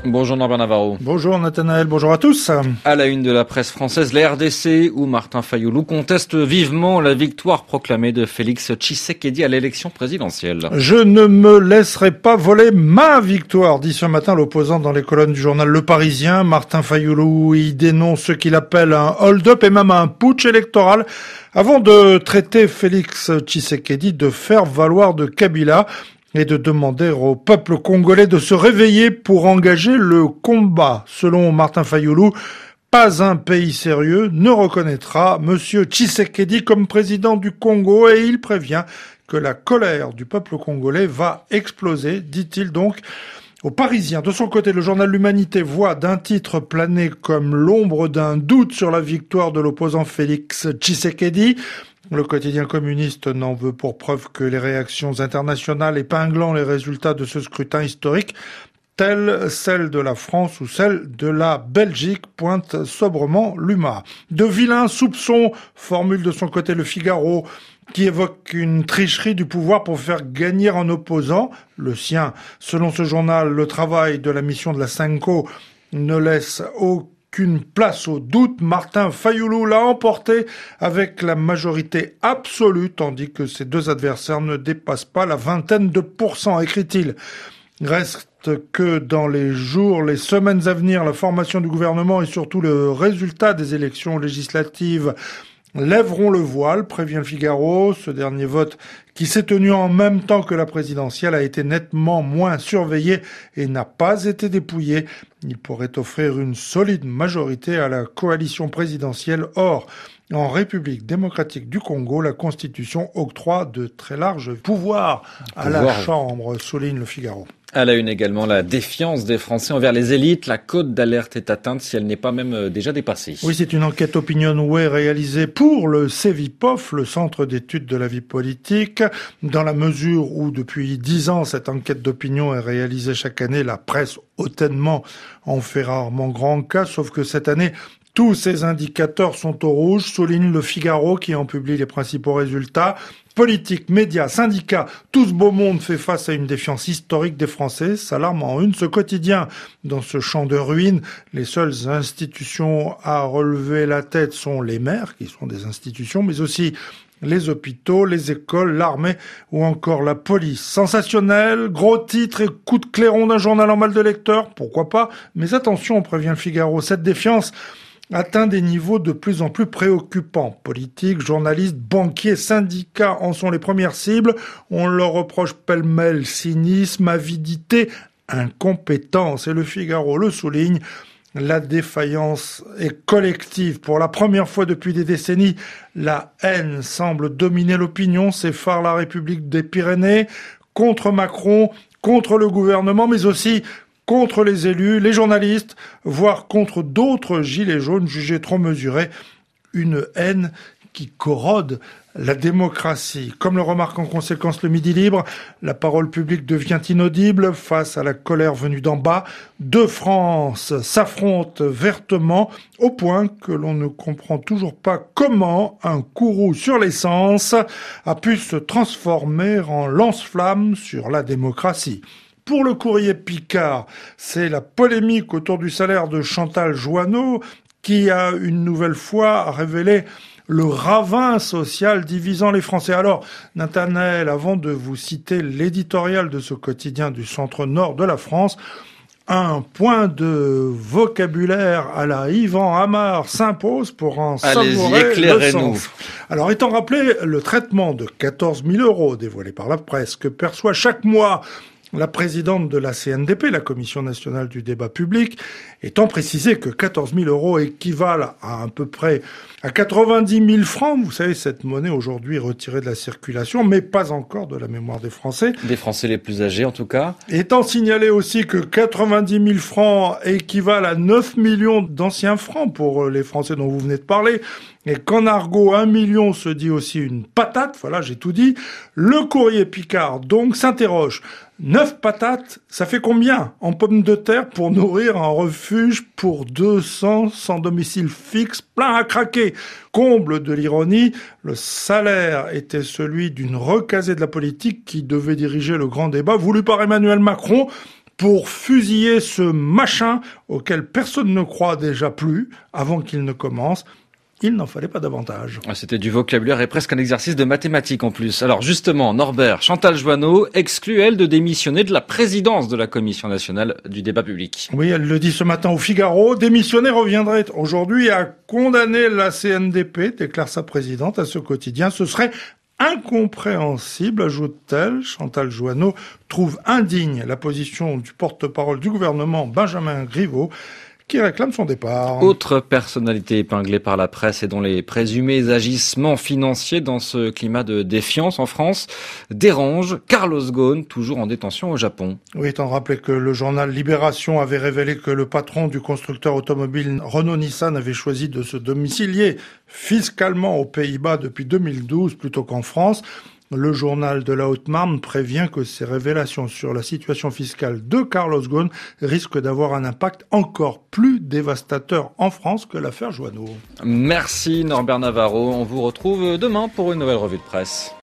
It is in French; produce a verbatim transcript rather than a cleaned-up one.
Bonjour Norbert Navarro. Bonjour Nathanaël, bonjour à tous. À la une de la presse française, la R D C, où Martin Fayulu conteste vivement la victoire proclamée de Félix Tshisekedi à l'élection présidentielle. Je ne me laisserai pas voler ma victoire, dit ce matin l'opposant dans les colonnes du journal Le Parisien. Martin Fayulu y dénonce ce qu'il appelle un hold-up et même un putsch électoral avant de traiter Félix Tshisekedi de faire valoir de Kabila et de demander au peuple congolais de se réveiller pour engager le combat. Selon Martin Fayulu, pas un pays sérieux ne reconnaîtra Monsieur Tshisekedi comme président du Congo et il prévient que la colère du peuple congolais va exploser, dit-il donc aux Parisiens. De son côté, le journal L'Humanité voit d'un titre planer comme l'ombre d'un doute sur la victoire de l'opposant Félix Tshisekedi. Le quotidien communiste n'en veut pour preuve que les réactions internationales épinglant les résultats de ce scrutin historique, telles celles de la France ou celles de la Belgique, pointe sobrement l'U M A. De vilains soupçons, formule de son côté Le Figaro, qui évoque une tricherie du pouvoir pour faire gagner un opposant, le sien. Selon ce journal, le travail de la mission de la Senko ne laisse aucun Qu'une place au doute, Martin Fayulu l'a emporté avec la majorité absolue, tandis que ses deux adversaires ne dépassent pas la vingtaine de pourcents, écrit-il. Reste que dans les jours, les semaines à venir, la formation du gouvernement et surtout le résultat des élections législatives lèveront le voile, prévient le Figaro. Ce dernier vote qui s'est tenu en même temps que la présidentielle a été nettement moins surveillé et n'a pas été dépouillé. Il pourrait offrir une solide majorité à la coalition présidentielle. Or, en République démocratique du Congo, la Constitution octroie de très larges pouvoirs à Pouvoir. la Chambre, souligne le Figaro. À la une également, la défiance des Français envers les élites. La cote d'alerte est atteinte si elle n'est pas même déjà dépassée. Oui, c'est une enquête Opinionway réalisée pour le CEVIPOF, le Centre d'études de la vie politique. Dans la mesure où, depuis dix ans, cette enquête d'opinion est réalisée chaque année, la presse hautement en fait rarement grand cas, sauf que cette année, tous ces indicateurs sont au rouge, souligne le Figaro qui en publie les principaux résultats. Politique, médias, syndicats, tout ce beau monde fait face à une défiance historique des Français. S'alarme en une ce quotidien. Dans ce champ de ruines, les seules institutions à relever la tête sont les maires, qui sont des institutions, mais aussi les hôpitaux, les écoles, l'armée ou encore la police. Sensationnel, gros titre et coup de clairon d'un journal en mal de lecteur, pourquoi pas. Mais attention, prévient le Figaro, cette défiance atteint des niveaux de plus en plus préoccupants. Politiques, journalistes, banquiers, syndicats en sont les premières cibles. On leur reproche pêle-mêle cynisme, avidité, incompétence. Et le Figaro le souligne. La défaillance est collective. Pour la première fois depuis des décennies, la haine semble dominer l'opinion, s'effare la République des Pyrénées, contre Macron, contre le gouvernement, mais aussi contre les élus, les journalistes, voire contre d'autres gilets jaunes jugés trop mesurés. Une haine qui corrode la démocratie. Comme le remarque en conséquence le Midi Libre, la parole publique devient inaudible face à la colère venue d'en bas. Deux France s'affrontent vertement au point que l'on ne comprend toujours pas comment un courroux sur l'essence a pu se transformer en lance-flamme sur la démocratie. Pour le courrier Picard, c'est la polémique autour du salaire de Chantal Joanneau qui a une nouvelle fois révélé le ravin social divisant les Français. Alors, Nathanaël, avant de vous citer l'éditorial de ce quotidien du centre-nord de la France, un point de vocabulaire à la Yvan Amar s'impose pour en savourer le sens. Alors, étant rappelé le traitement de quatorze mille euros dévoilé par la presse que perçoit chaque mois la présidente de la C N D P, la Commission nationale du débat public, étant précisé que quatorze mille euros équivalent à à peu près à quatre-vingt-dix mille francs, vous savez, cette monnaie aujourd'hui retirée de la circulation, mais pas encore de la mémoire des Français. Des Français les plus âgés, en tout cas. Étant signalé aussi que quatre-vingt-dix mille francs équivalent à neuf millions d'anciens francs pour les Français dont vous venez de parler, et qu'en argot, un million se dit aussi une patate, voilà, j'ai tout dit. Le courrier Picard, donc, s'interroge. Neuf patates, ça fait combien en pommes de terre pour nourrir un refuge pour deux cents sans domicile fixe, plein à craquer? Comble de l'ironie, le salaire était celui d'une recasée de la politique qui devait diriger le grand débat voulu par Emmanuel Macron. pour fusiller ce machin auquel personne ne croit déjà plus avant qu'il ne commence. Il n'en fallait pas davantage. C'était du vocabulaire et presque un exercice de mathématiques en plus. Alors justement, Norbert, Chantal Joanneau exclut, elle, de démissionner de la présidence de la Commission nationale du débat public. Oui, elle le dit ce matin au Figaro. Démissionner reviendrait aujourd'hui à condamner la C N D P, déclare sa présidente à ce quotidien. Ce serait incompréhensible, ajoute-t-elle. Chantal Joanneau trouve indigne la position du porte-parole du gouvernement, Benjamin Griveaux, qui réclame son départ. Autre personnalité épinglée par la presse et dont les présumés agissements financiers dans ce climat de défiance en France dérangent Carlos Ghosn, toujours en détention au Japon. Oui, tant rappeler que le journal Libération avait révélé que le patron du constructeur automobile Renault-Nissan avait choisi de se domicilier fiscalement aux Pays-Bas depuis deux mille douze plutôt qu'en France. Le journal de la Haute-Marne prévient que ces révélations sur la situation fiscale de Carlos Ghosn risquent d'avoir un impact encore plus dévastateur en France que l'affaire Joanneau. Merci Norbert Navarro. On vous retrouve demain pour une nouvelle revue de presse.